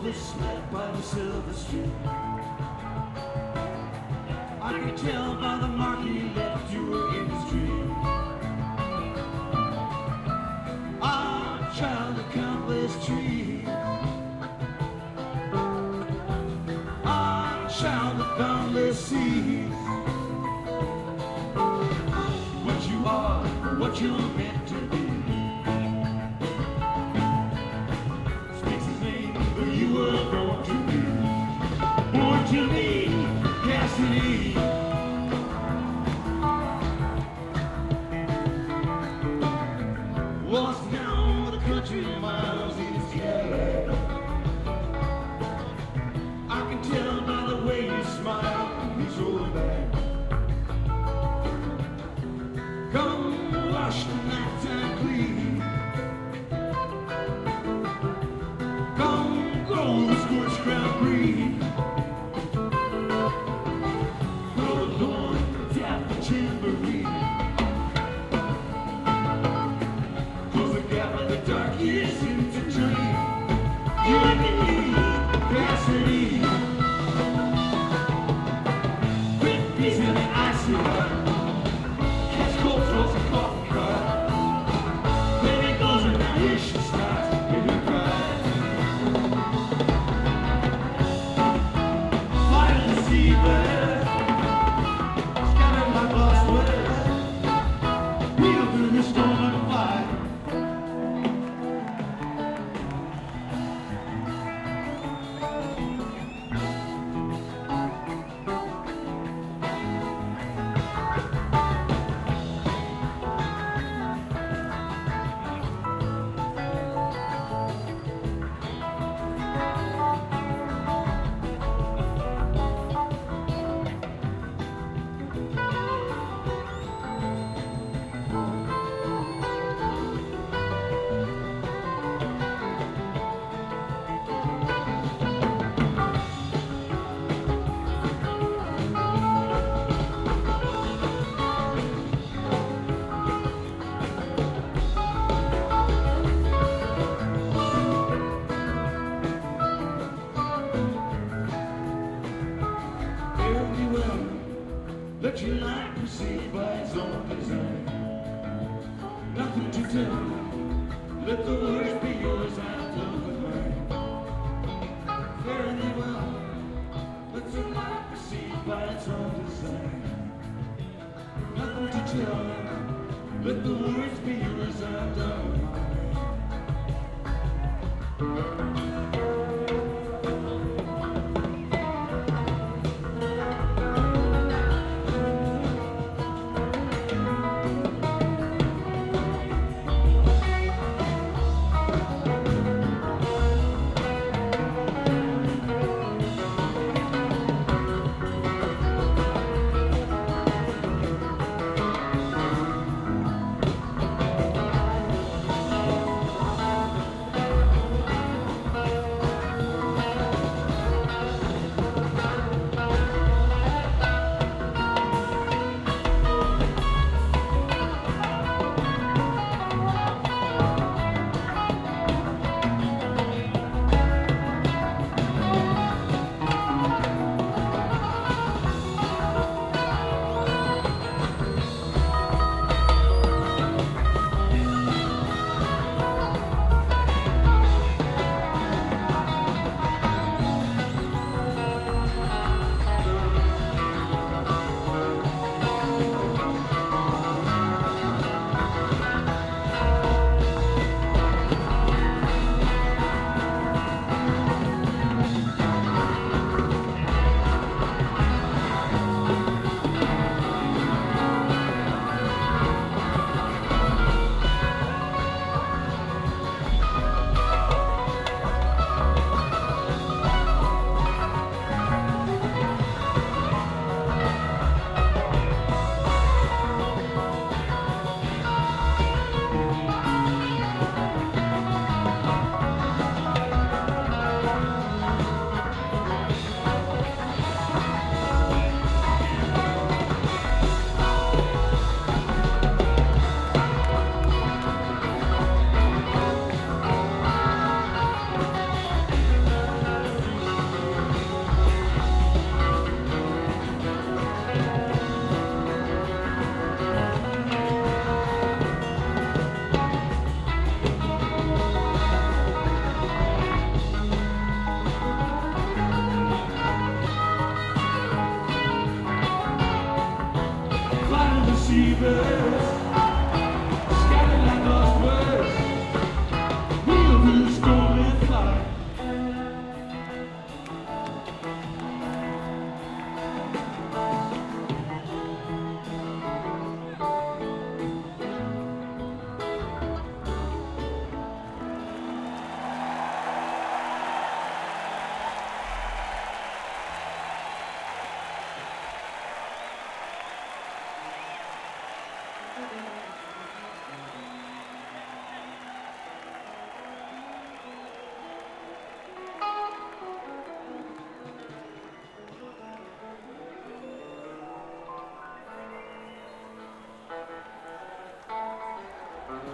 was slept by the silver street. I could tell by the mark he left you were in his dream. Our child of countless trees, our child of boundless seas. What you are, what you're meant to be. Speaks his name, who you were born to be. Born to be Cassidy. Lost down the country miles in his Cadillac. I can tell by the way you smile, he's rolling back. Come wash the nighttime clean. Come grow the scorched ground green. Throw the horn, tap the tambourine. Close the gap in the dark years into dream. You and me, Cassidy. Quick beats in the icy heart. Catch cold throws and coffee cry. Baby goes and now here she starts. Baby cries. Fire the seabird. Scattered like lost words. Wheel through the storm and fire. Let your life proceed by its own design. Nothing to tell. Let the words be yours out of the mind. Fare thee well. Let your life proceed by its own design. Nothing to tell. Let the words be yours out of the mind.